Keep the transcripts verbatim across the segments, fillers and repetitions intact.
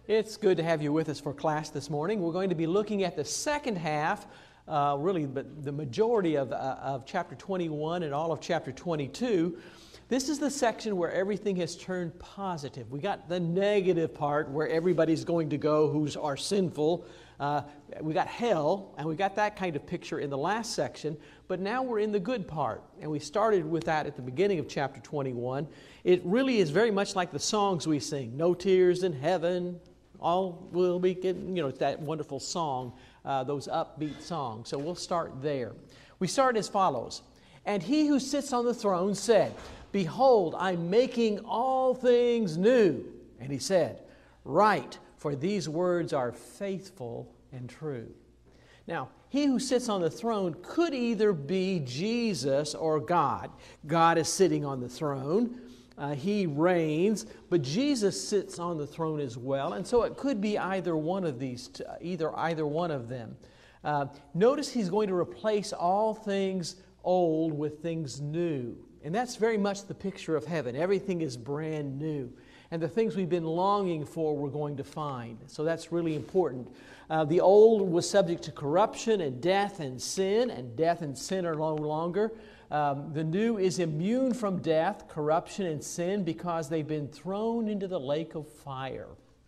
It's good to have you with us for class this morning. We're going to be looking at the second half, uh, really but the majority of, uh, of chapter twenty-one and all of chapter twenty-two. This is the section where everything has turned positive. We got the negative part where everybody's going to go who's are sinful. Uh, we got hell, and we got that kind of picture in the last section. But now we're in the good part, and we started with that at the beginning of chapter twenty-one. It really is very much like the songs we sing. No tears in heaven, all will be getting, you know, it's that wonderful song, uh, those upbeat songs. So we'll start there. We start as follows. And he who sits on the throne said, Behold, I'm making all things new. And he said, Write, for these words are faithful and true. Now, he who sits on the throne could either be Jesus or God. God is sitting on the throne. Uh, he reigns, but Jesus sits on the throne as well, and so it could be either one of these, t- either either one of them. Uh, notice he's going to replace all things old with things new, and that's very much the picture of heaven. Everything is brand new, and the things we've been longing for we're going to find. So that's really important. Uh, the old was subject to corruption and death and sin, and death and sin are no longer. Um, the new is immune from death, corruption, and sin because they've been thrown into the lake of fire.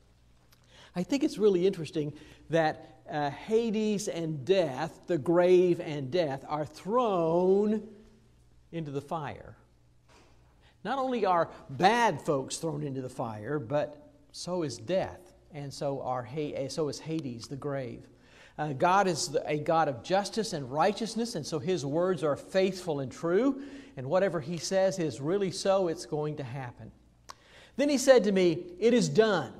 I think it's really interesting that uh, Hades and death, the grave and death, are thrown into the fire. Not only are bad folks thrown into the fire, but so is death, and so are so is Hades, the grave. Uh, God is a God of justice and righteousness, and so His words are faithful and true, and whatever He says is really so, it's going to happen. Then He said to me, It is done.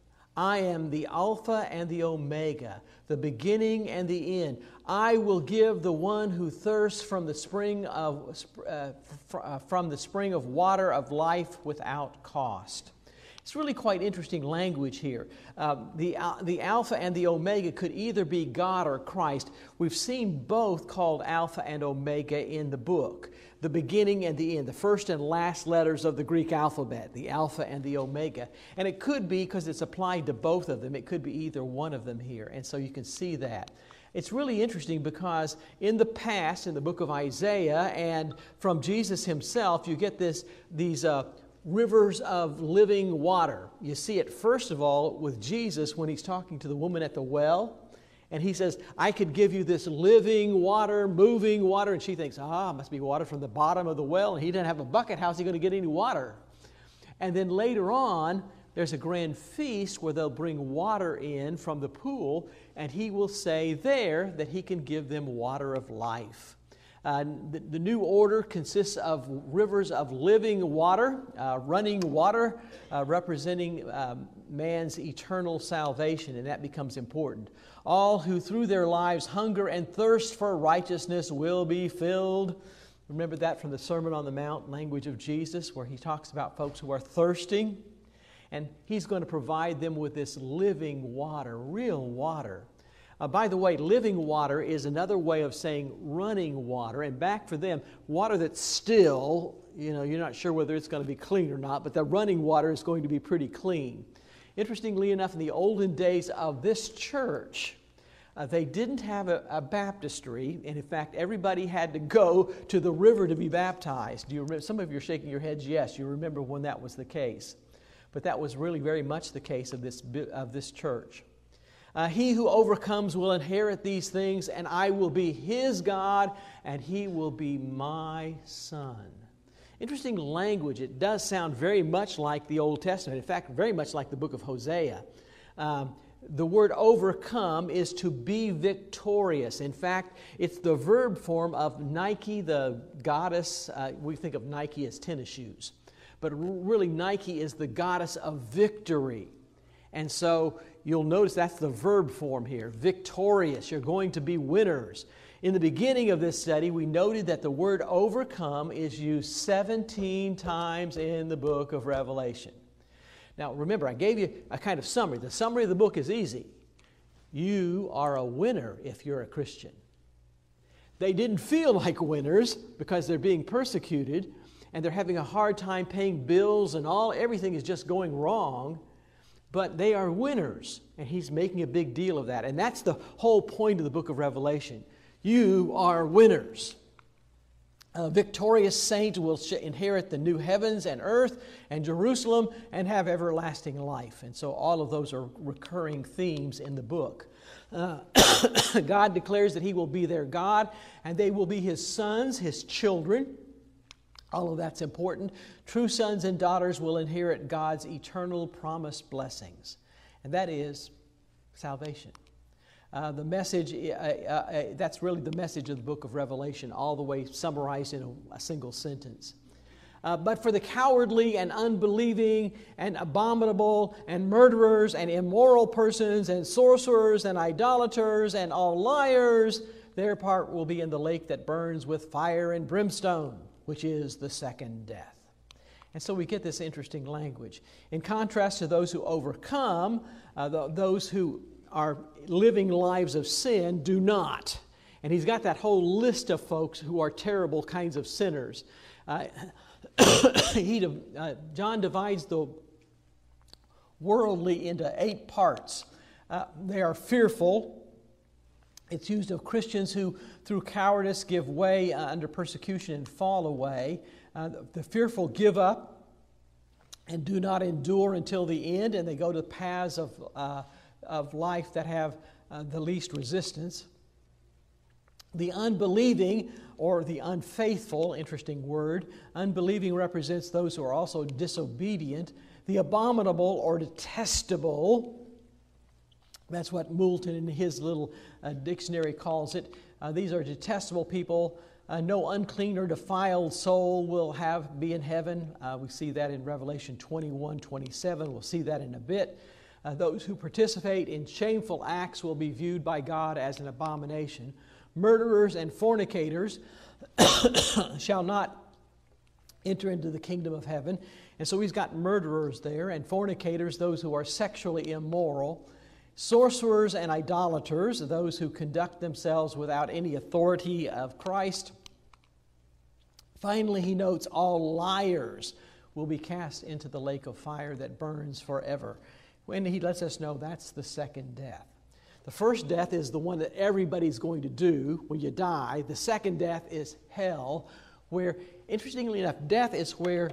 I am the Alpha and the Omega, the beginning and the end. I will give the one who thirsts from the spring of uh, from the spring of water of life without cost. It's really quite interesting language here. Uh, the, uh, the Alpha and the Omega could either be God or Christ. We've seen both called Alpha and Omega in the book. The beginning and the end, the first and last letters of the Greek alphabet, the Alpha and the Omega. And it could be, because it's applied to both of them, it could be either one of them here. And so you can see that. It's really interesting because in the past, in the book of Isaiah and from Jesus himself, you get this these uh, rivers of living water. You see it first of all with Jesus when he's talking to the woman at the well. And he says, I could give you this living water, moving water. And she thinks, ah, it must be water from the bottom of the well. And he didn't have a bucket. How's he going to get any water? And then later on, there's a grand feast where they'll bring water in from the pool. And he will say there that he can give them water of life. Uh, the, the new order consists of rivers of living water, uh, running water, uh, representing um, man's eternal salvation, and that becomes important. All who through their lives hunger and thirst for righteousness will be filled. Remember that from the Sermon on the Mount language of Jesus, where he talks about folks who are thirsting, and he's going to provide them with this living water, real water. Uh, by the way, living water is another way of saying running water. And back for them, water that's still, you know, you're not sure whether it's going to be clean or not, but the running water is going to be pretty clean. Interestingly enough, in the olden days of this church, uh, they didn't have a, a baptistry. And in fact, everybody had to go to the river to be baptized. Do you remember? Some of you are shaking your heads. Yes, you remember when that was the case. But that was really very much the case of this, of this church. Uh, he who overcomes will inherit these things, and I will be his God, and he will be my son. Interesting language. It does sound very much like the Old Testament. In fact, very much like the book of Hosea. Um, the word overcome is to be victorious. In fact, it's the verb form of Nike, the goddess. Uh, we think of Nike as tennis shoes. But really, Nike is the goddess of victory. And so you'll notice that's the verb form here, victorious. You're going to be winners. In the beginning of this study, we noted that the word overcome is used seventeen times in the book of Revelation. Now, remember, I gave you a kind of summary. The summary of the book is easy. You are a winner if you're a Christian. They didn't feel like winners because they're being persecuted and they're having a hard time paying bills and all, everything is just going wrong. but they are winners. And he's making a big deal of that. And that's the whole point of the book of Revelation. You are winners. A victorious saint will inherit the new heavens and earth and Jerusalem and have everlasting life. And so all of those are recurring themes in the book. Uh, God declares that He will be their God, and they will be His sons, His children. All of that's important. True sons and daughters will inherit God's eternal promised blessings, and that is salvation. Uh, the message, uh, uh, that's really the message of the book of Revelation, all the way summarized in a, a single sentence. Uh, but for the cowardly and unbelieving and abominable and murderers and immoral persons and sorcerers and idolaters and all liars, their part will be in the lake that burns with fire and brimstone, which is the second death. And so we get this interesting language. In contrast to those who overcome, uh, the, those who are living lives of sin do not. And he's got that whole list of folks who are terrible kinds of sinners. Uh, he, uh, John divides the worldly into eight parts. Uh, they are fearful. It's used of Christians who, through cowardice, give way uh, under persecution and fall away. Uh, the, the fearful give up and do not endure until the end, and they go to paths of uh, of life that have uh, the least resistance. The unbelieving, or the unfaithful, interesting word, unbelieving represents those who are also disobedient. The abominable or detestable, that's what Moulton in his little uh, dictionary calls it. Uh, these are detestable people. Uh, no unclean or defiled soul will have be in heaven. Uh, we see that in Revelation twenty-one, twenty-seven. We'll see that in a bit. Uh, those who participate in shameful acts will be viewed by God as an abomination. Murderers and fornicators shall not enter into the kingdom of heaven. And so he's got murderers there, and fornicators, those who are sexually immoral. Sorcerers and idolaters, those who conduct themselves without any authority of Christ. Finally, he notes all liars will be cast into the lake of fire that burns forever. When he lets us know that's the second death. The first death is the one that everybody's going to do when you die. The second death is hell, where, interestingly enough, death is where,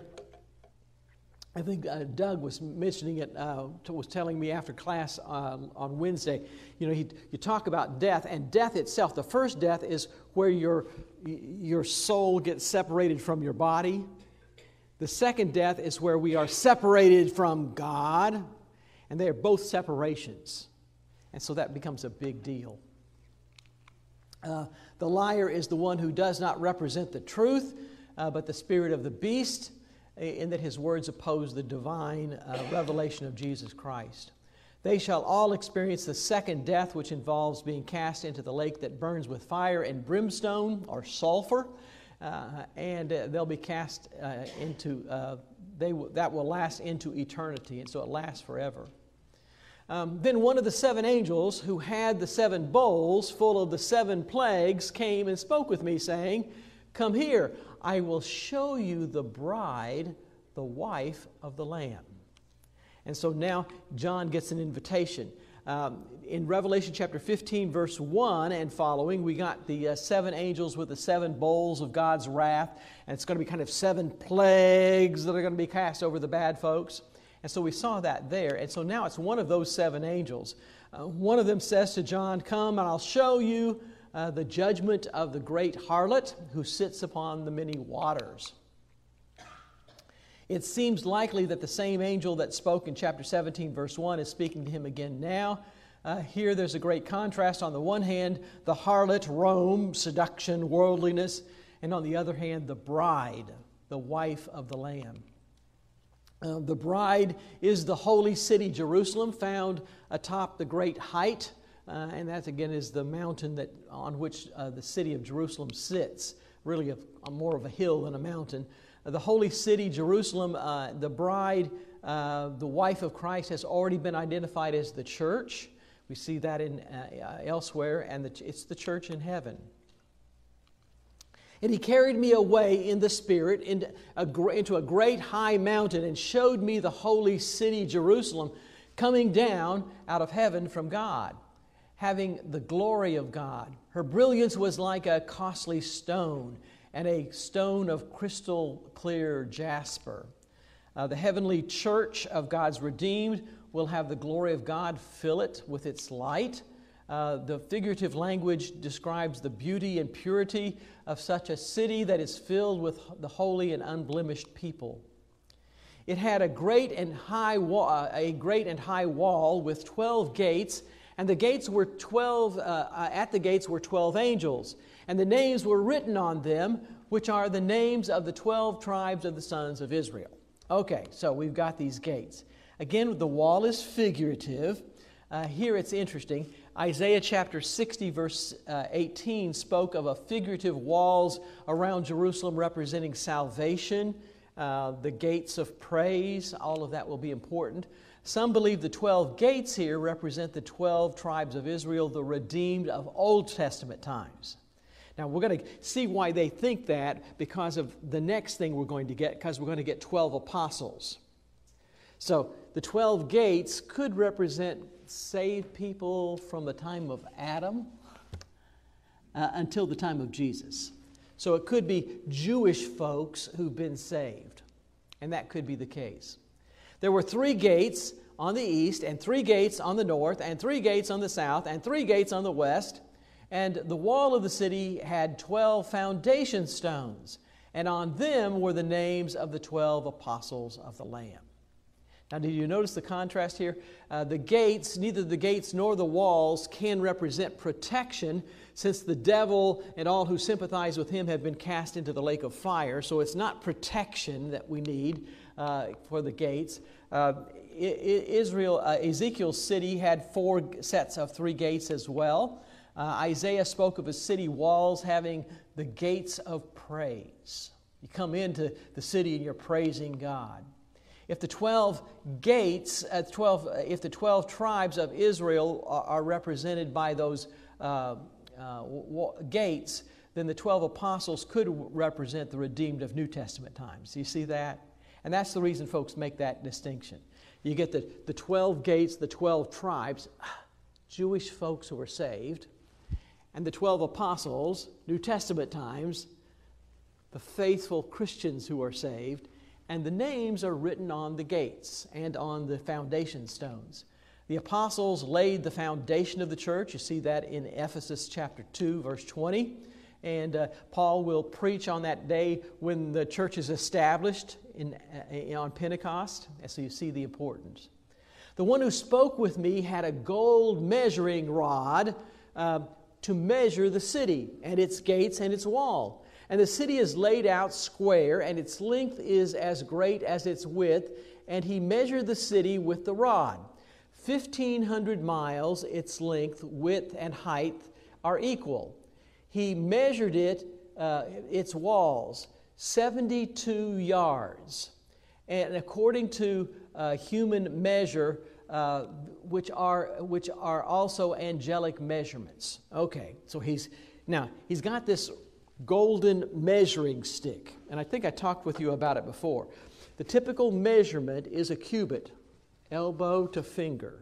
I think uh, Doug was mentioning it, uh, was telling me after class uh, on Wednesday. You know, he, you talk about death, and death itself, the first death is where your, your soul gets separated from your body. The second death is where we are separated from God. And they are both separations. And so that becomes a big deal. Uh, the liar is the one who does not represent the truth, uh, but the spirit of the beast, in that his words oppose the divine uh, revelation of Jesus Christ. They shall all experience the second death, which involves being cast into the lake that burns with fire and brimstone, or sulfur. Uh, and uh, they'll be cast uh, into, uh, they w- that will last into eternity, and so it lasts forever. Um, then one of the seven angels who had the seven bowls full of the seven plagues came and spoke with me, saying, "Come here, I will show you the bride, the wife of the Lamb." And so now John gets an invitation. Um, in Revelation chapter fifteen, verse one and following, we got the uh, seven angels with the seven bowls of God's wrath, and it's going to be kind of seven plagues that are going to be cast over the bad folks. And so we saw that there. And so now it's one of those seven angels. Uh, one of them says to John, "Come and I'll show you uh, the judgment of the great harlot who sits upon the many waters." It seems likely that the same angel that spoke in chapter seventeen, verse one, is speaking to him again now. Uh, here there's a great contrast. On the one hand, the harlot, Rome, seduction, worldliness. And on the other hand, the bride, the wife of the Lamb. Uh, the bride is the holy city, Jerusalem, found atop the great height. Uh, and that, again, is the mountain that on which uh, the city of Jerusalem sits. Really a, a more of a hill than a mountain. Uh, the holy city, Jerusalem, uh, the bride, uh, the wife of Christ, has already been identified as the church. We see that in uh, elsewhere, and the, it's the church in heaven. And he carried me away in the Spirit into a, into a great high mountain and showed me the holy city, Jerusalem, coming down out of heaven from God, having the glory of God. Her brilliance was like a costly stone, and a stone of crystal clear jasper. Uh, the heavenly church of God's redeemed will have the glory of God fill it with its light. Uh, the figurative language describes the beauty and purity of such a city that is filled with the holy and unblemished people. It had a great and high wall, a great and high wall with twelve gates, and the gates were twelve. Uh, at the gates were twelve angels, and the names were written on them, which are the names of the twelve tribes of the sons of Israel. Okay, so we've got these gates. Again, the wall is figurative. Uh, here it's interesting. Isaiah chapter sixty, verse uh, eighteen, spoke of a figurative walls around Jerusalem representing salvation, uh, the gates of praise. All of that will be important. Some believe the twelve gates here represent the twelve tribes of Israel, the redeemed of Old Testament times. Now, we're going to see why they think that because of the next thing we're going to get, because we're going to get twelve apostles. So, the twelve gates could represent saved people from the time of Adam uh, until the time of Jesus. So, it could be Jewish folks who've been saved, and that could be the case. There were three gates on the east, and three gates on the north, and three gates on the south, and three gates on the west. And the wall of the city had twelve foundation stones, and on them were the names of the twelve apostles of the Lamb. Now, did you notice the contrast here? Uh, the gates, neither the gates nor the walls can represent protection, since the devil and all who sympathize with him have been cast into the lake of fire. So it's not protection that we need uh, for the gates. Uh, Israel, uh, Ezekiel's city had four sets of three gates as well. Uh, Isaiah spoke of a city walls having the gates of praise. You come into the city and you're praising God. If the twelve gates, uh, twelve, if the twelve tribes of Israel are, are represented by those uh, uh, w- gates, then the twelve apostles could represent the redeemed of New Testament times. Do you see that? And that's the reason folks make that distinction. You get the, the twelve gates, the twelve tribes, Jewish folks who are saved, and the twelve apostles, New Testament times, the faithful Christians who are saved, and the names are written on the gates and on the foundation stones. The apostles laid the foundation of the church. You see that in Ephesus chapter two, verse twenty. And uh, Paul will preach on that day when the church is established in, uh, on Pentecost. And so you see the importance. The one who spoke with me had a gold measuring rod uh, to measure the city and its gates and its wall. And the city is laid out square, and its length is as great as its width. And he measured the city with the rod. Fifteen hundred miles, its length, width, and height are equal. He measured it, uh, its walls, seventy-two yards. And according to uh, human measure, uh, which are which are also angelic measurements. Okay, so he's now he's got this golden measuring stick, and I think I talked with you about it before. The typical measurement is a cubit, elbow to finger.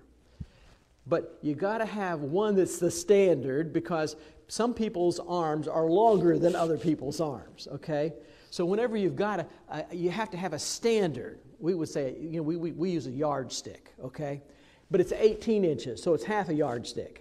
But you got to have one that's the standard, because some people's arms are longer than other people's arms, okay? So whenever you've got a, uh, you have to have a standard. We would say, you know, we, we, we use a yardstick, okay? But it's eighteen inches, so it's half a yardstick.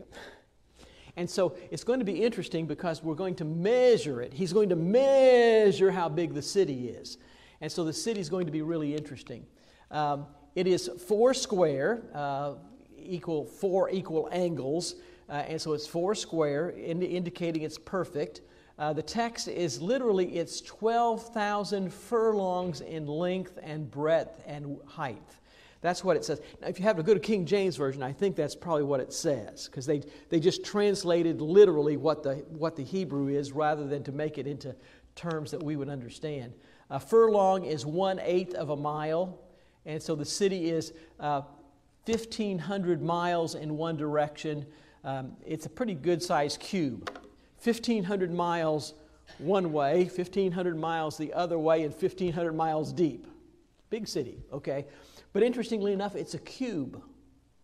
And so it's going to be interesting because we're going to measure it. He's going to measure how big the city is. And so the city is going to be really interesting. Um, it is four square, uh, equal four equal angles. Uh, and so it's four square, ind- indicating it's perfect. Uh, the text is literally, it's twelve thousand furlongs in length and breadth and height. That's what it says. Now, if you have a good King James Version, I think that's probably what it says, because they they just translated literally what the what the Hebrew is rather than to make it into terms that we would understand. A furlong is one-eighth of a mile, and so the city is uh, fifteen hundred miles in one direction. Um, it's a pretty good-sized cube. fifteen hundred miles one way, fifteen hundred miles the other way, and fifteen hundred miles deep. Big city, okay? But interestingly enough, it's a cube.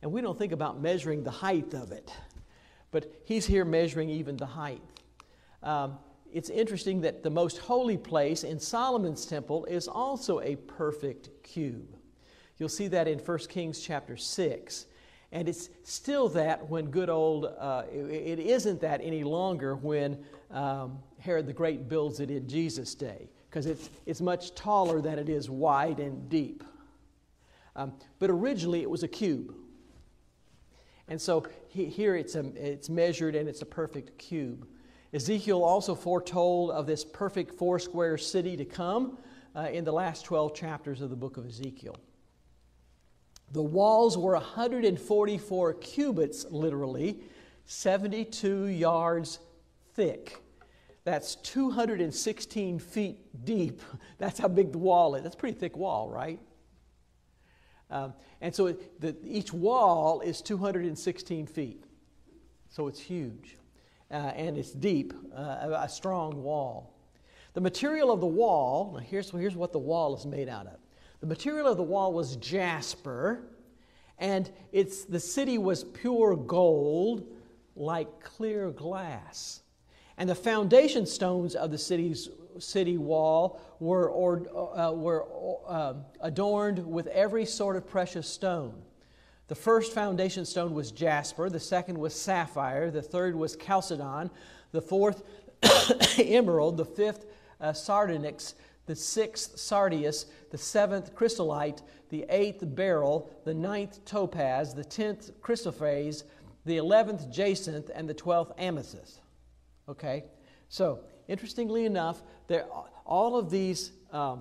And we don't think about measuring the height of it. But he's here measuring even the height. Um, it's interesting that the most holy place in Solomon's temple is also a perfect cube. You'll see that in First Kings chapter six. And it's still that when good old, uh, it, it isn't that any longer when um, Herod the Great builds it in Jesus' day, because it's, it's much taller than it is wide and deep. Um, but originally it was a cube. And so he, here it's, a, it's measured and it's a perfect cube. Ezekiel also foretold of this perfect four-square city to come uh, in the last twelve chapters of the book of Ezekiel. The walls were one hundred forty-four cubits, literally, seventy-two yards thick. That's two hundred sixteen feet deep. That's how big the wall is. That's a pretty thick wall, right? Um, and so it, the, each wall is two hundred sixteen feet. So it's huge. Uh, and it's deep, uh, a strong wall. The material of the wall, now here's, here's what the wall is made out of. The material of the wall was jasper, and it's, the city was pure gold, like clear glass. And the foundation stones of the city's city wall were, or, uh, were uh, adorned with every sort of precious stone. The first foundation stone was jasper, the second was sapphire, the third was chalcedon, the fourth emerald, the fifth uh, sardonyx, the sixth sardius, the seventh chrysolite, the eighth beryl, the ninth topaz, the tenth chrysoprase, the eleventh jacinth, and the twelfth amethyst. Okay, so interestingly enough, there all of these um,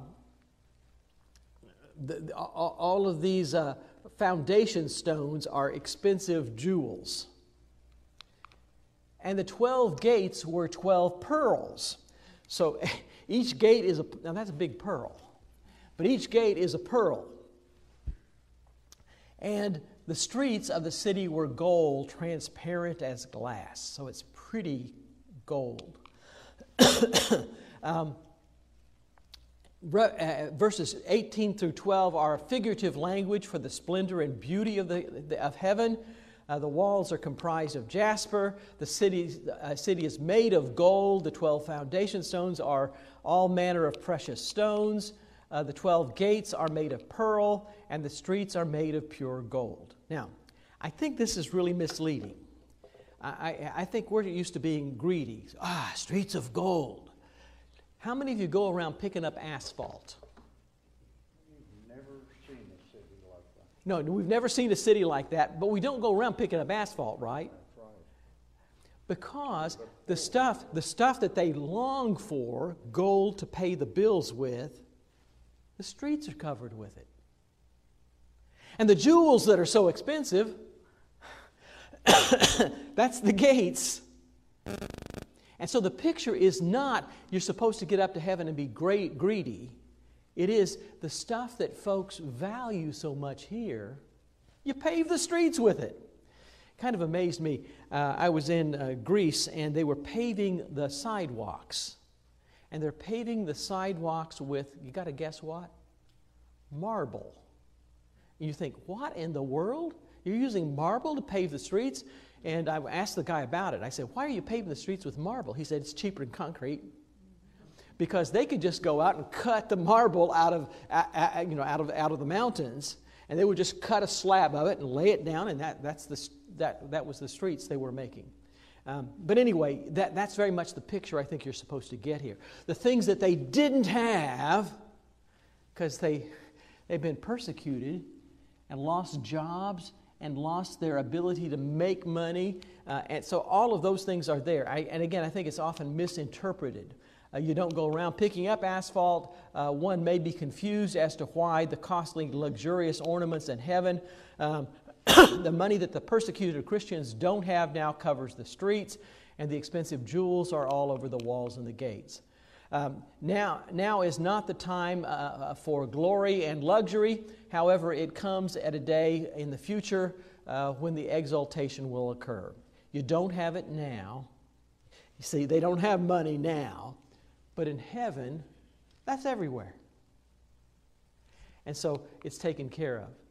the, all of these uh, foundation stones are expensive jewels, and the twelve gates were twelve pearls. So each gate is a, now that's a big pearl, but each gate is a pearl. And the streets of the city were gold, transparent as glass. So it's pretty gold. um, verses eighteen through twelve are figurative language for the splendor and beauty of, the, of heaven. Uh, the walls are comprised of jasper. The city, uh, city is made of gold. The twelve foundation stones are all manner of precious stones. Uh, the twelve gates are made of pearl, and the streets are made of pure gold. Now, I think this is really misleading. I, I, I think we're used to being greedy. Ah, streets of gold. How many of you go around picking up asphalt? No, we've never seen a city like that, but we don't go around picking up asphalt, right? That's right. Because the stuff, the stuff that they long for, gold to pay the bills with, the streets are covered with it. And the jewels that are so expensive, that's the gates. And so the picture is not you're supposed to get up to heaven and be great, greedy. It is the stuff that folks value so much here, you pave the streets with it. Kind of amazed me. Uh, I was in uh, Greece, and they were paving the sidewalks. And they're paving the sidewalks with, you got to guess what? Marble. And you think, what in the world? You're using marble to pave the streets? And I asked the guy about it. I said, why are you paving the streets with marble? He said, it's cheaper than concrete. Because they could just go out and cut the marble out of, uh, you know, out of, out of the mountains, and they would just cut a slab of it and lay it down, and that, that's the, that, that was the streets they were making. Um, but anyway, that, that's very much the picture I think you're supposed to get here. The things that they didn't have because they, they've been persecuted and lost jobs and lost their ability to make money. Uh, and so all of those things are there. I, and again, I think it's often misinterpreted. Uh, you don't go around picking up asphalt. Uh, one may be confused as to why the costly, luxurious ornaments in heaven, um, the money that the persecuted Christians don't have now covers the streets, and the expensive jewels are all over the walls and the gates. Um, now, now is not the time uh, for glory and luxury. However, it comes at a day in the future uh, when the exaltation will occur. You don't have it now. You see, they don't have money now. But in heaven, that's everywhere. And so it's taken care of.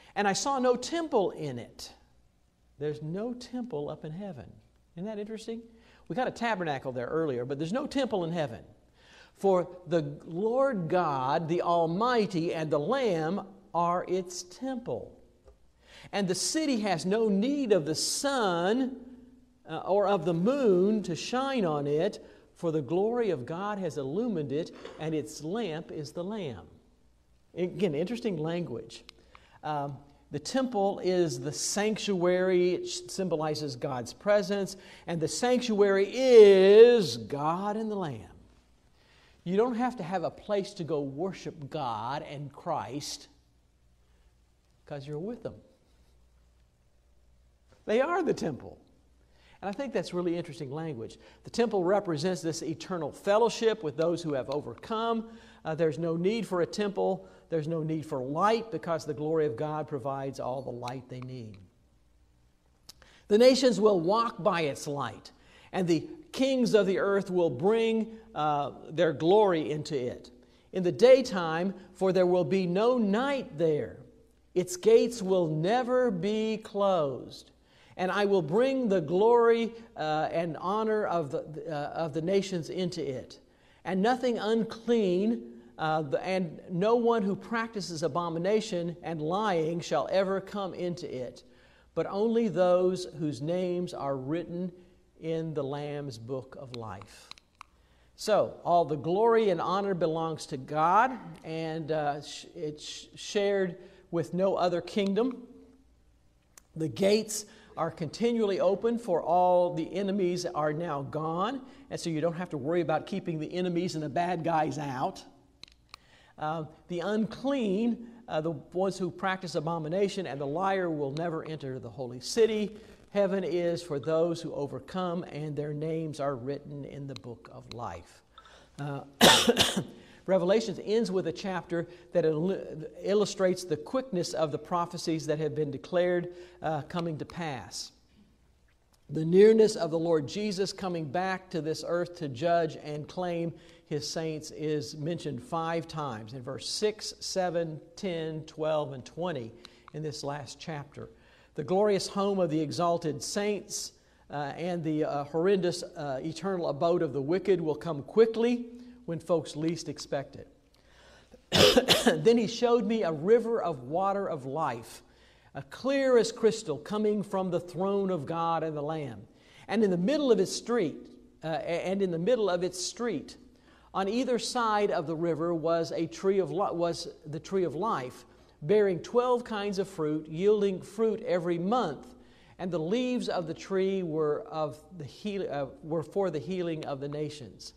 And I saw no temple in it. There's no temple up in heaven. Isn't that interesting? We got a tabernacle there earlier, but there's no temple in heaven. For the Lord God, the Almighty, and the Lamb are its temple. And the city has no need of the sun uh, or of the moon to shine on it, for the glory of God has illumined it, and its lamp is the Lamb. Again, interesting language. Um, the temple is the sanctuary. It symbolizes God's presence. And the sanctuary is God and the Lamb. You don't have to have a place to go worship God and Christ because you're with them. They are the temple. And I think that's really interesting language. The temple represents this eternal fellowship with those who have overcome. Uh, there's no need for a temple. There's no need for light because the glory of God provides all the light they need. The nations will walk by its light, and the kings of the earth will bring uh, their glory into it. In the daytime, for there will be no night there. Its gates will never be closed. And I will bring the glory uh, and honor of the, uh, of the nations into it. And nothing unclean, uh, and no one who practices abomination and lying shall ever come into it, but only those whose names are written in the Lamb's book of life. So, all the glory and honor belongs to God, and uh, it's shared with no other kingdom. The gates are continually open, for all the enemies are now gone, and so you don't have to worry about keeping the enemies and the bad guys out. Uh, the unclean, uh, the ones who practice abomination, and the liar will never enter the holy city. Heaven is for those who overcome, and their names are written in the book of life. Uh, Revelation ends with a chapter that il- illustrates the quickness of the prophecies that have been declared uh, coming to pass. The nearness of the Lord Jesus coming back to this earth to judge and claim His saints is mentioned five times in verse six, seven, ten, twelve, and twenty in this last chapter. The glorious home of the exalted saints uh, and the uh, horrendous uh, eternal abode of the wicked will come quickly when folks least expect it. Then He showed me a river of water of life, a clear as crystal, coming from the throne of God and the Lamb. And in the middle of its street, uh, and in the middle of its street, on either side of the river was a tree of li- was the tree of life, bearing twelve kinds of fruit, yielding fruit every month. And the leaves of the tree were of the heal- uh, were for the healing of the nations.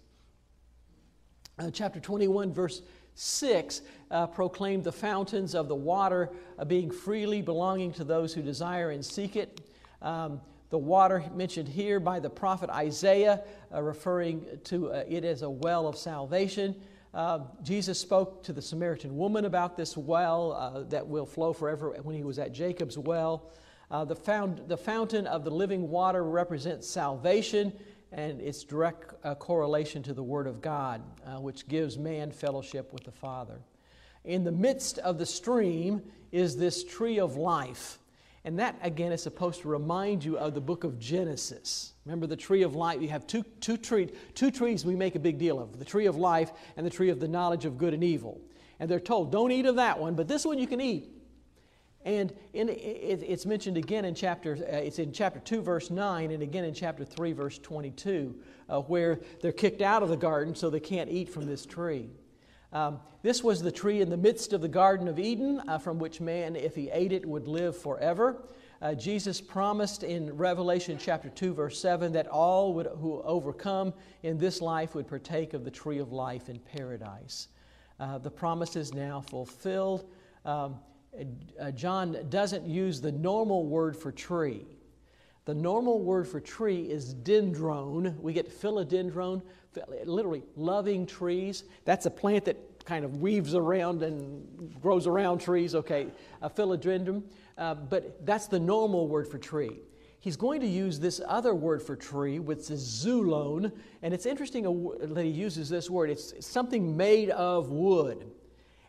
Uh, chapter twenty-one, verse six, uh, proclaimed the fountains of the water uh, being freely belonging to those who desire and seek it. Um, the water mentioned here by the prophet Isaiah, uh, referring to uh, it as a well of salvation. Uh, Jesus spoke to the Samaritan woman about this well uh, that will flow forever when He was at Jacob's well. Uh, the, found, the fountain of the living water represents salvation and its direct uh, correlation to the Word of God, uh, which gives man fellowship with the Father. In the midst of the stream is this tree of life. And that, again, is supposed to remind you of the book of Genesis. Remember the tree of life? You have two, two, tree, two trees we make a big deal of, the tree of life and the tree of the knowledge of good and evil. And they're told, don't eat of that one, but this one you can eat. And in, it, it's mentioned again in chapter, uh, it's in chapter two, verse nine, and again in chapter three, verse twenty-two, uh, where they're kicked out of the garden so they can't eat from this tree. Um, this was the tree in the midst of the Garden of Eden, uh, from which man, if he ate it, would live forever. Uh, Jesus promised in Revelation chapter two, verse seven, that all would, who overcome in this life would partake of the tree of life in paradise. Uh, the promise is now fulfilled. Um, uh, John doesn't use the normal word for tree. The normal word for tree is dendron. We get philodendron, literally loving trees. That's a plant that kind of weaves around and grows around trees, okay, a philodendron. Uh, but that's the normal word for tree. He's going to use this other word for tree, which is zulon, and it's interesting that he uses this word. It's something made of wood.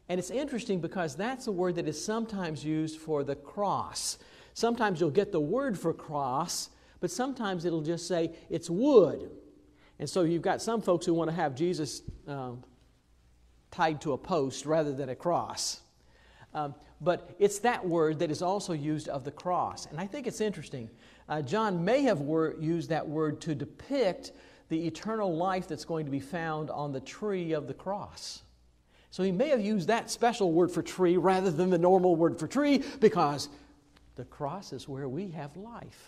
And it's interesting because that's a word that is sometimes used for the cross. Sometimes you'll get the word for cross, but sometimes it'll just say it's wood. And so you've got some folks who want to have Jesus um, tied to a post rather than a cross. Um, but it's that word that is also used of the cross. And I think it's interesting. Uh, John may have wor- used that word to depict the eternal life that's going to be found on the tree of the cross. So he may have used that special word for tree rather than the normal word for tree, because the cross is where we have life.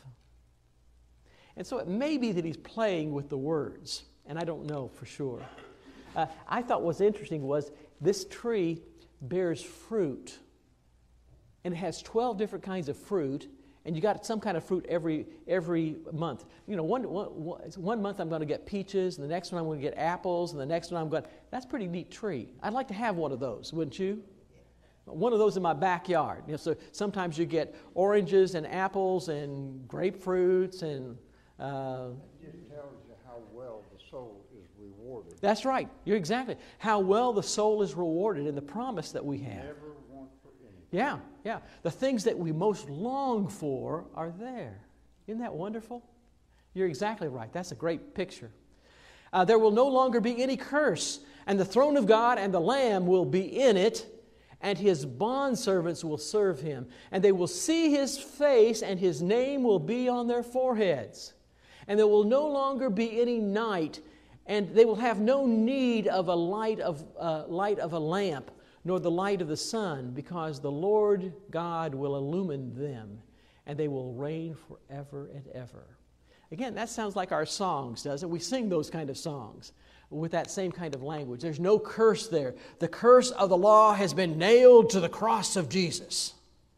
And so it may be that he's playing with the words, and I don't know for sure. Uh, I thought what was interesting was this tree bears fruit, and it has twelve different kinds of fruit, and you got some kind of fruit every every month. You know, one, one, one month I'm going to get peaches, and the next one I'm going to get apples, and the next one I'm going, that's a pretty neat tree. I'd like to have one of those, wouldn't you? One of those in my backyard. You know, so sometimes you get oranges and apples and grapefruits and... Uh, it just tells you how well the soul is rewarded. That's right. You're exactly. How well the soul is rewarded in the promise that we have. Never want for anything. Yeah, yeah. The things that we most long for are there. Isn't that wonderful? You're exactly right. That's a great picture. Uh, there will no longer be any curse, and the throne of God and the Lamb will be in it, and his bondservants will serve him. And they will see his face, and his name will be on their foreheads. And there will no longer be any night, and they will have no need of a light of, uh, light of a lamp, nor the light of the sun, because the Lord God will illumine them, and they will reign forever and ever. Again, that sounds like our songs, doesn't it? We sing those kind of songs with that same kind of language. There's no curse there. The curse of the law has been nailed to the cross of Jesus.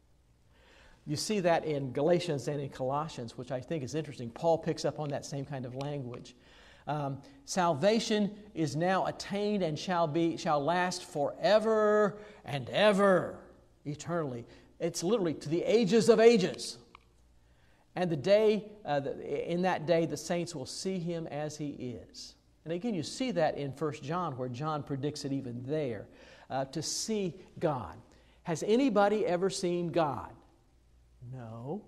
You see that in Galatians and in Colossians, which I think is interesting. Paul picks up on that same kind of language. Um, salvation is now attained and shall be shall last forever and ever, eternally. It's literally to the ages of ages. And the day, uh, the, in that day, the saints will see him as he is. And again, you see that in First John, where John predicts it even there, uh, to see God. Has anybody ever seen God? No.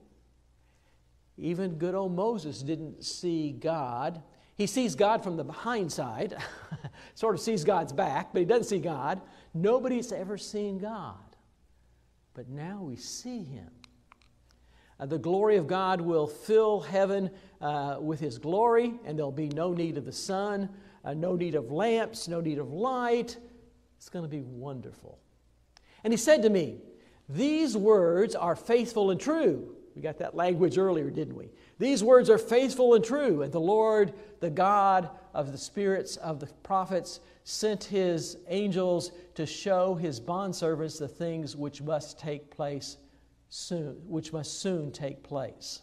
Even good old Moses didn't see God. He sees God from the behind side, sort of sees God's back, but he doesn't see God. Nobody's ever seen God. But now we see him. Uh, the glory of God will fill heaven uh, with his glory, and there'll be no need of the sun, uh, no need of lamps, no need of light. It's going to be wonderful. And he said to me, these words are faithful and true. We got that language earlier, didn't we? These words are faithful and true. And the Lord, the God of the spirits of the prophets, sent his angels to show his bondservants the things which must take place soon, which must soon take place.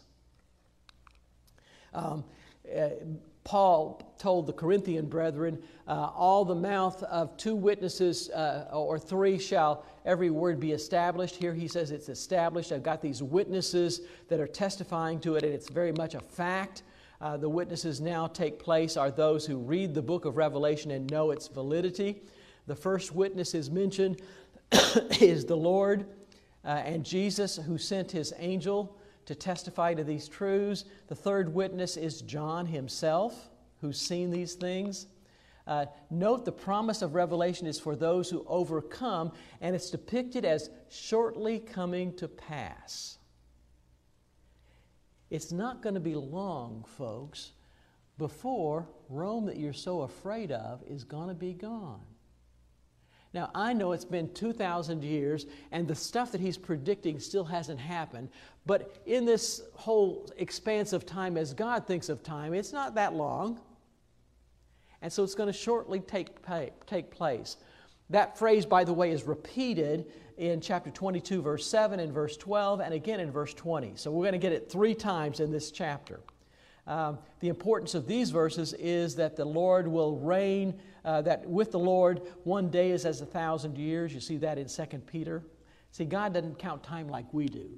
Um, uh, Paul told the Corinthian brethren, uh, all the mouth of two witnesses uh, or three shall every word be established. Here he says it's established. I've got these witnesses that are testifying to it, and it's very much a fact. Uh, the witnesses now take place are those who read the book of Revelation and know its validity. The first witness is mentioned is the Lord uh, and Jesus, who sent his angel to testify to these truths. The third witness is John himself, who's seen these things. Uh, note the promise of Revelation is for those who overcome, and it's depicted as shortly coming to pass. It's not going to be long, folks, before Rome that you're so afraid of is going to be gone. Now, I know it's been two thousand years, and the stuff that he's predicting still hasn't happened, but in this whole expanse of time, as God thinks of time, it's not that long. And so it's going to shortly take, take place. That phrase, by the way, is repeated in chapter twenty-two, verse seven, and verse twelve, and again in verse twenty. So we're going to get it three times in this chapter. Um, the importance of these verses is that the Lord will reign, uh, that with the Lord, one day is as a thousand years. You see that in Second Peter. See, God doesn't count time like we do.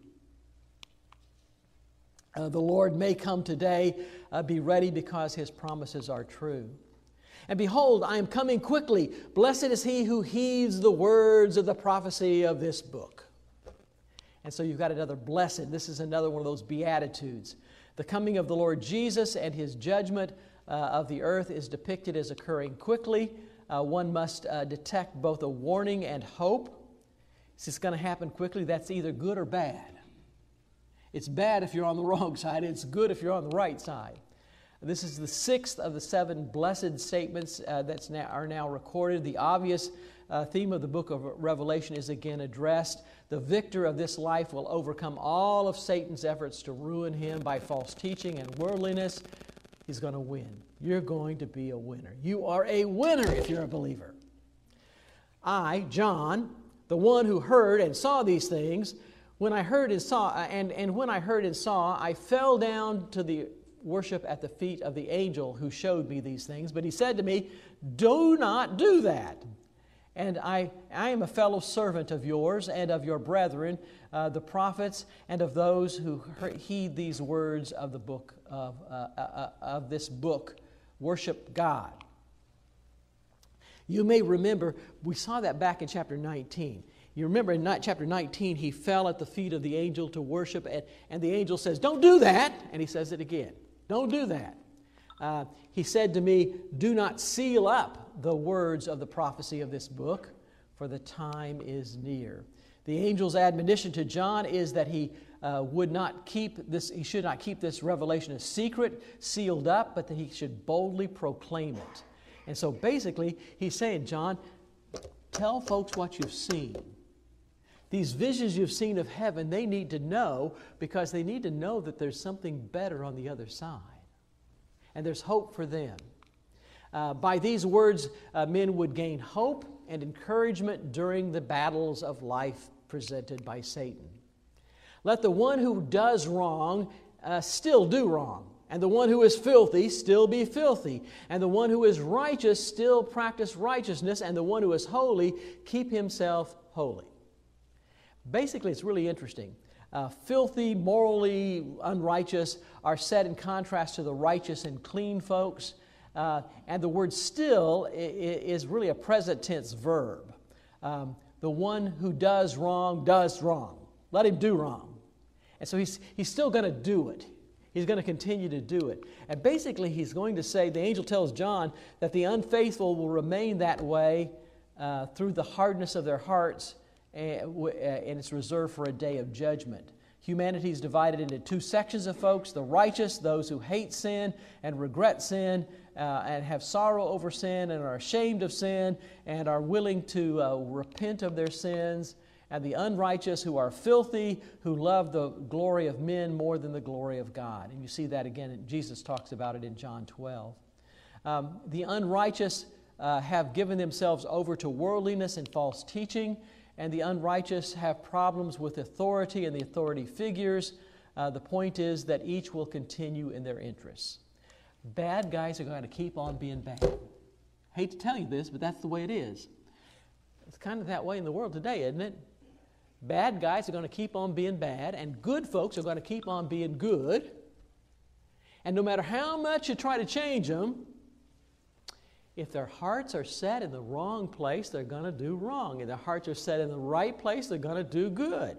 Uh, the Lord may come today. Uh, be ready because his promises are true. And behold, I am coming quickly. Blessed is he who heeds the words of the prophecy of this book. And so you've got another blessed. This is another one of those beatitudes. The coming of the Lord Jesus and his judgment uh, of the earth is depicted as occurring quickly. Uh, one must uh, detect both a warning and hope. It's going to happen quickly. That's either good or bad. It's bad if you're on the wrong side. It's good if you're on the right side. This is the sixth of the seven blessed statements uh, that now, are now recorded. The obvious uh, theme of the book of Revelation is again addressed. The victor of this life will overcome all of Satan's efforts to ruin him by false teaching and worldliness. He's going to win. You're going to be a winner. You are a winner if you're a believer. I, John, the one who heard and saw these things, when I heard and saw, and, and when I heard and saw, I fell down to the worship at the feet of the angel who showed me these things. But he said to me, do not do that. And I, I am a fellow servant of yours and of your brethren, uh, the prophets, and of those who heed these words of the book of, uh, uh, of this book. Worship God. You may remember, we saw that back in chapter nineteen. You remember in chapter nineteen, he fell at the feet of the angel to worship, and, and the angel says, don't do that. And he says it again. Don't do that. Uh, he said to me, do not seal up the words of the prophecy of this book, for the time is near. The angel's admonition to John is that he uh, would not keep this, he should not keep this revelation a secret, sealed up, but that he should boldly proclaim it. And so basically, he's saying, John, tell folks what you've seen. These visions you've seen of heaven, they need to know, because they need to know that there's something better on the other side. And there's hope for them. Uh, by these words, uh, men would gain hope and encouragement during the battles of life presented by Satan. Let the one who does wrong uh, still do wrong, and the one who is filthy still be filthy, and the one who is righteous still practice righteousness, and the one who is holy keep himself holy. Basically, it's really interesting. Uh, filthy, morally unrighteous are set in contrast to the righteous and clean folks. Uh, and the word still is really a present tense verb. Um, the one who does wrong does wrong. Let him do wrong. And so he's, he's still going to do it. He's going to continue to do it. And basically he's going to say, the angel tells John that the unfaithful will remain that way uh, through the hardness of their hearts, and it's reserved for a day of judgment. Humanity is divided into two sections of folks: the righteous, those who hate sin and regret sin uh, and have sorrow over sin and are ashamed of sin and are willing to uh, repent of their sins; and the unrighteous, who are filthy, who love the glory of men more than the glory of God. And you see that again, Jesus talks about it in John twelve. Um, the unrighteous uh, have given themselves over to worldliness and false teaching, and the unrighteous have problems with authority and the authority figures. Uh, the point is that each will continue in their interests. Bad guys are going to keep on being bad. Hate to tell you this, but that's the way it is. It's kind of that way in the world today, isn't it? Bad guys are going to keep on being bad, and good folks are going to keep on being good. And no matter how much you try to change them, if their hearts are set in the wrong place, they're going to do wrong. If their hearts are set in the right place, they're going to do good.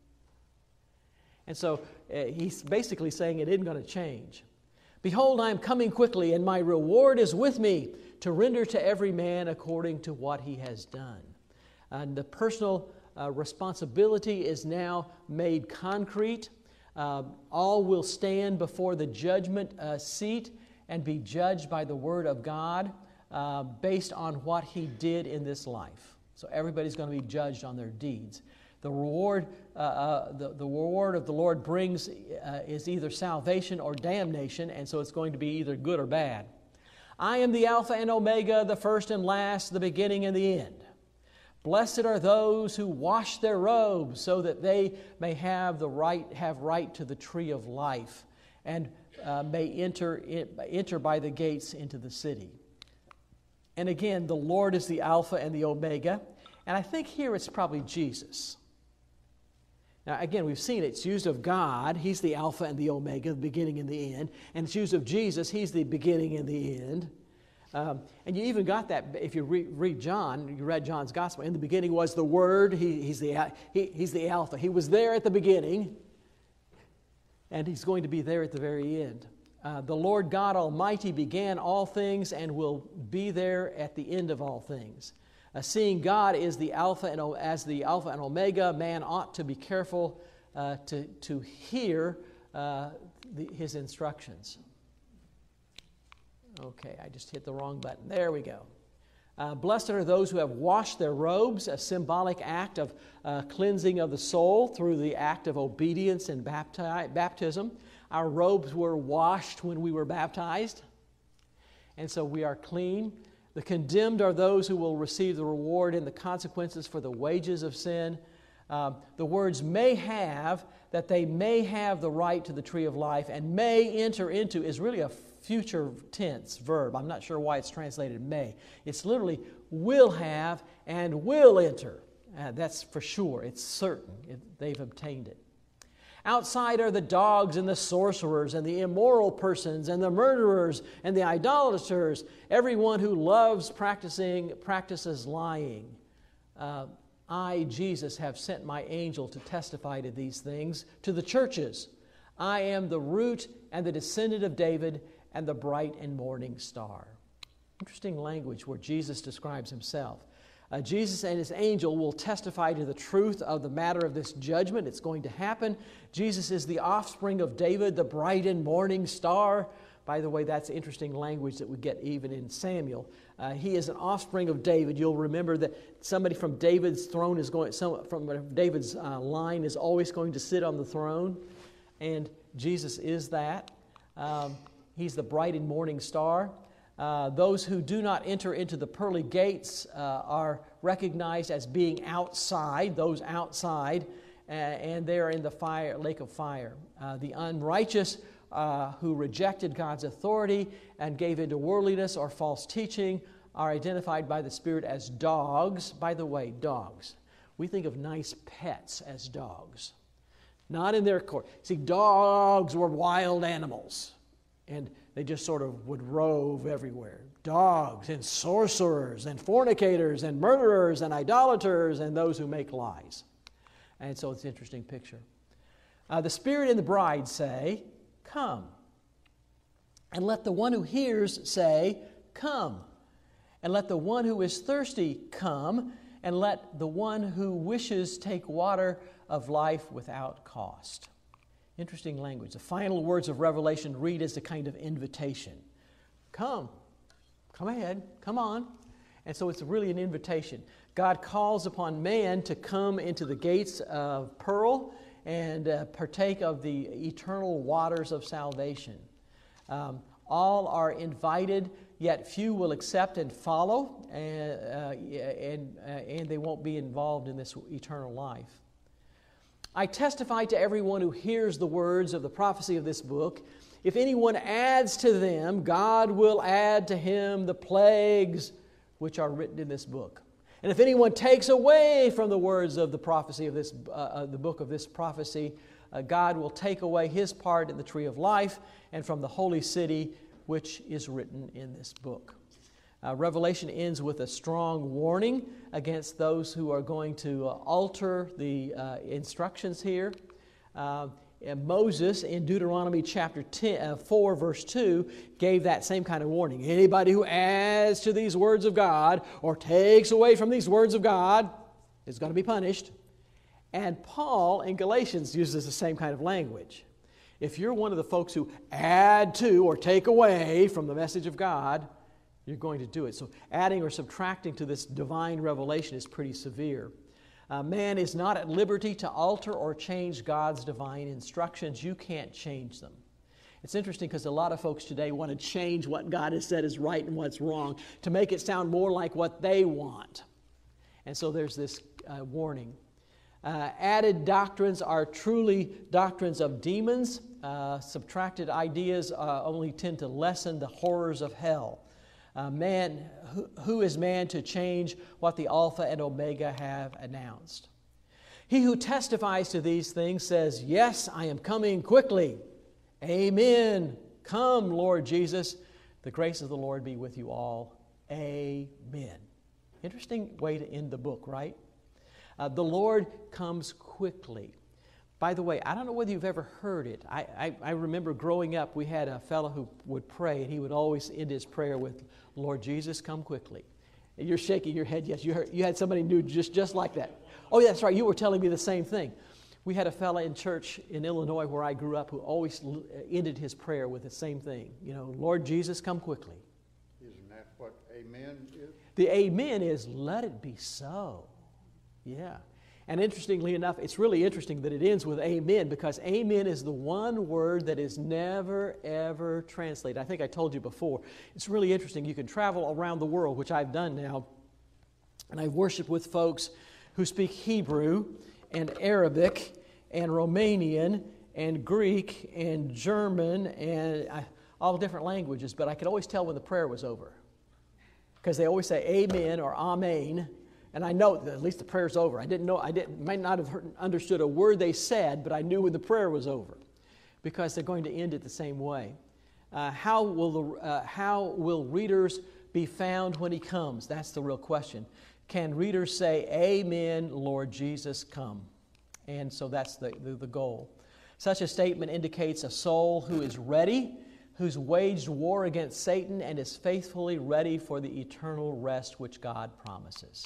And so uh, he's basically saying it isn't going to change. Behold, I am coming quickly, and my reward is with me to render to every man according to what he has done. And the personal uh, responsibility is now made concrete. Uh, all will stand before the judgment uh, seat and be judged by the Word of God. Uh, based on what he did in this life. So everybody's going to be judged on their deeds. The reward, uh, uh, the, the reward of the Lord brings uh, is either salvation or damnation, and so it's going to be either good or bad. I am the Alpha and Omega, the first and last, the beginning and the end. Blessed are those who wash their robes, so that they may have the right, have right to the tree of life, and uh, may enter in, enter by the gates into the city. And again, the Lord is the Alpha and the Omega. And I think here it's probably Jesus. Now, again, we've seen it. It's used of God. He's the Alpha and the Omega, the beginning and the end. And it's used of Jesus. He's the beginning and the end. Um, and you even got that, if you re- read John, you read John's Gospel, in the beginning was the Word, he, he's, the, he, he's the Alpha. He was there at the beginning, and He's going to be there at the very end. Uh, the Lord God Almighty began all things and will be there at the end of all things. Uh, seeing God is the Alpha and o- as the Alpha and Omega, man ought to be careful uh, to, to hear uh, the, His instructions. Okay, I just hit the wrong button. There we go. Uh, blessed are those who have washed their robes, a symbolic act of uh, cleansing of the soul through the act of obedience and bapti- baptism. Our robes were washed when we were baptized, and so we are clean. The condemned are those who will receive the reward and the consequences for the wages of sin. Uh, the words may have, that they may have the right to the tree of life and may enter into, is really a future tense verb. I'm not sure why it's translated may. It's literally will have and will enter. Uh, that's for sure. It's certain. It, they've obtained it. Outside are the dogs and the sorcerers and the immoral persons and the murderers and the idolaters, everyone who loves practicing practices lying. Uh, I, Jesus, have sent my angel to testify to these things to the churches. I am the root and the descendant of David and the bright and morning star. Interesting language where Jesus describes himself. Uh, Jesus and his angel will testify to the truth of the matter of this judgment. It's going to happen. Jesus is the offspring of David, the bright and morning star. By the way, that's interesting language that we get even in Samuel. Uh, he is an offspring of David. You'll remember that somebody from David's throne is going, some from David's uh, line is always going to sit on the throne, and Jesus is that. Um, he's the bright and morning star. Uh, those who do not enter into the pearly gates uh, are recognized as being outside, those outside, uh, and they are in the fire, lake of fire. Uh, the unrighteous uh, who rejected God's authority and gave into worldliness or false teaching are identified by the Spirit as dogs. By the way, dogs. We think of nice pets as dogs. Not in their court. See, dogs were wild animals, and they just sort of would rove everywhere. Dogs and sorcerers and fornicators and murderers and idolaters and those who make lies. And so it's an interesting picture. Uh, the Spirit and the bride say, come. And let the one who hears say, come. And let the one who is thirsty come. And let the one who wishes take water of life without cost. Interesting language. The final words of Revelation read as a kind of invitation. Come. Come ahead. Come on. And so it's really an invitation. God calls upon man to come into the gates of pearl and uh, partake of the eternal waters of salvation. Um, all are invited, yet few will accept and follow, and, uh, and, uh, and they won't be involved in this eternal life. I testify to everyone who hears the words of the prophecy of this book. If anyone adds to them, God will add to him the plagues which are written in this book. And if anyone takes away from the words of the prophecy of this, uh, the book of this prophecy, uh, God will take away his part in the tree of life and from the holy city which is written in this book. Uh, Revelation ends with a strong warning against those who are going to uh, alter the uh, instructions here. Uh, and Moses, in Deuteronomy chapter ten, uh, four, verse two, gave that same kind of warning. Anybody who adds to these words of God or takes away from these words of God is going to be punished. And Paul in Galatians uses the same kind of language. If you're one of the folks who add to or take away from the message of God, you're going to do it. So adding or subtracting to this divine revelation is pretty severe. Uh, man is not at liberty to alter or change God's divine instructions. You can't change them. It's interesting because a lot of folks today want to change what God has said is right and what's wrong to make it sound more like what they want. And so there's this uh, warning. Uh, added doctrines are truly doctrines of demons. Uh, subtracted ideas uh, only tend to lessen the horrors of hell. Uh, man, who, who is man to change what the Alpha and Omega have announced? He who testifies to these things says, yes, I am coming quickly. Amen. Come, Lord Jesus. The grace of the Lord be with you all. Amen. Interesting way to end the book, right? Uh, the Lord comes quickly. By the way, I don't know whether you've ever heard it. I, I, I remember growing up, we had a fellow who would pray, and he would always end his prayer with, Lord Jesus, come quickly. And you're shaking your head. Yes, you heard, you had somebody new just, just like that. Oh, yeah, that's right. You were telling me the same thing. We had a fellow in church in Illinois where I grew up who always ended his prayer with the same thing. You know, Lord Jesus, come quickly. Isn't that what amen is? The amen is, let it be so. Yeah. And interestingly enough, it's really interesting that it ends with amen, because amen is the one word that is never, ever translated. I think I told you before. It's really interesting. You can travel around the world, which I've done now, and I've worshiped with folks who speak Hebrew and Arabic and Romanian and Greek and German and uh, all different languages, but I could always tell when the prayer was over, because they always say amen or amen. And I know that at least the prayer's over. I didn't know, I didn't, might not have heard, understood a word they said, but I knew when the prayer was over, because they're going to end it the same way. Uh, how will the uh, how will readers be found when He comes? That's the real question. Can readers say, Amen, Lord Jesus, come? And so that's the, the, the goal. Such a statement indicates a soul who is ready, who's waged war against Satan, and is faithfully ready for the eternal rest which God promises.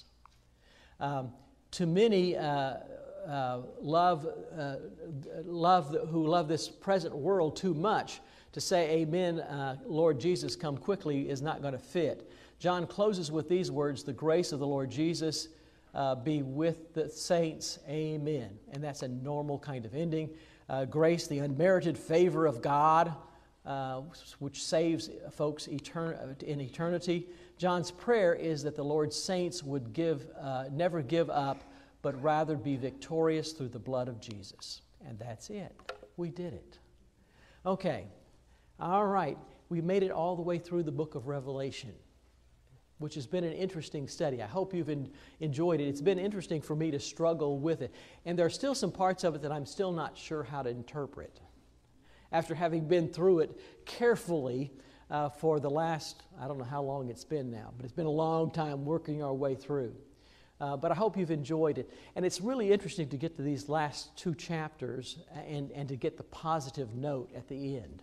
Um, to many uh, uh, love, uh, love who love this present world too much, to say, Amen, uh, Lord Jesus, come quickly, is not going to fit. John closes with these words, the grace of the Lord Jesus uh, be with the saints, Amen. And that's a normal kind of ending. Uh, grace, the unmerited favor of God, uh, which saves folks etern- in eternity. John's prayer is that the Lord's saints would give, uh, never give up, but rather be victorious through the blood of Jesus. And that's it. We did it. Okay. All right. We made it all the way through the book of Revelation, which has been an interesting study. I hope you've en- enjoyed it. It's been interesting for me to struggle with it. And there are still some parts of it that I'm still not sure how to interpret. After having been through it carefully, Uh, for the last, I don't know how long it's been now, but it's been a long time working our way through. Uh, but I hope you've enjoyed it. And it's really interesting to get to these last two chapters and, and to get the positive note at the end.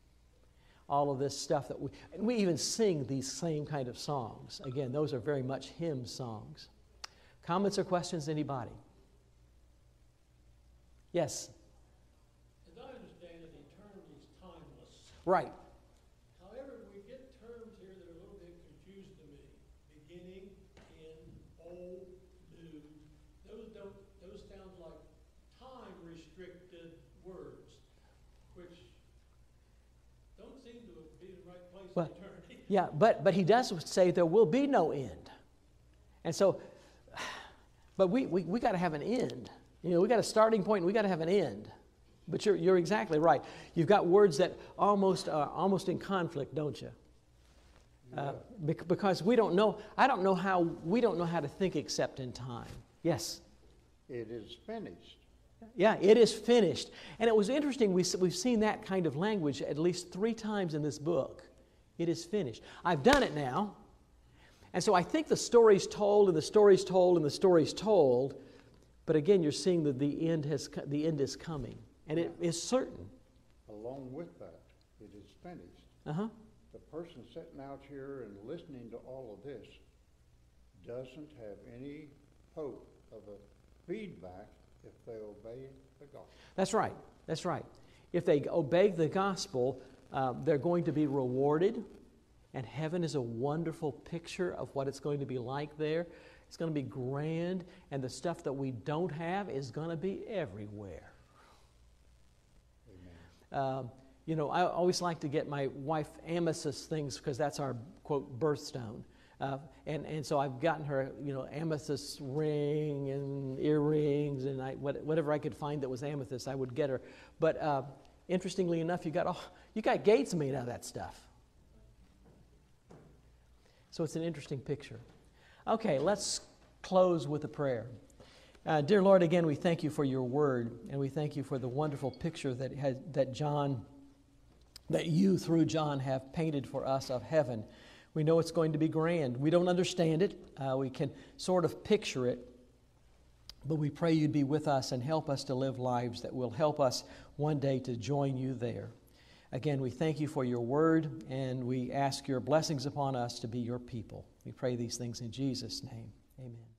All of this stuff that we, and we even sing these same kind of songs. Again, those are very much hymn songs. Comments or questions, anybody? Yes? As I understand it, eternity is timeless. Right. Well, yeah, but but he does say there will be no end. And so, but we we, we got to have an end. You know, we got a starting point and we got to have an end. But you're you're exactly right. You've got words that almost are almost in conflict, don't you? Uh, because we don't know, I don't know how, we don't know how to think except in time. Yes? It is finished. Yeah, it is finished. And it was interesting, we, we've seen that kind of language at least three times in this book. It is finished. I've done it now. And so I think the story's told and the story's told and the story's told. But again, you're seeing that the end has the end is coming. And it is certain. Along with that, it is finished. Uh-huh. The person sitting out here and listening to all of this doesn't have any hope of a feedback if they obey the gospel. That's right. That's right. If they obey the gospel, uh, they're going to be rewarded. And heaven is a wonderful picture of what it's going to be like there. It's going to be grand. And the stuff that we don't have is going to be everywhere. Amen. Um, You know, I always like to get my wife amethyst things because that's our, quote, birthstone. Uh, and, and so I've gotten her, you know, amethyst ring and earrings and I, what, whatever I could find that was amethyst, I would get her. But uh, interestingly enough, you got, oh, you got gates made out of that stuff. So it's an interesting picture. Okay, let's close with a prayer. Uh, dear Lord, again, we thank you for your word, and we thank you for the wonderful picture that has, that John that you, through John, have painted for us of heaven. We know it's going to be grand. We don't understand it. Uh, we can sort of picture it. But we pray you'd be with us and help us to live lives that will help us one day to join you there. Again, we thank you for your word, and we ask your blessings upon us to be your people. We pray these things in Jesus' name. Amen.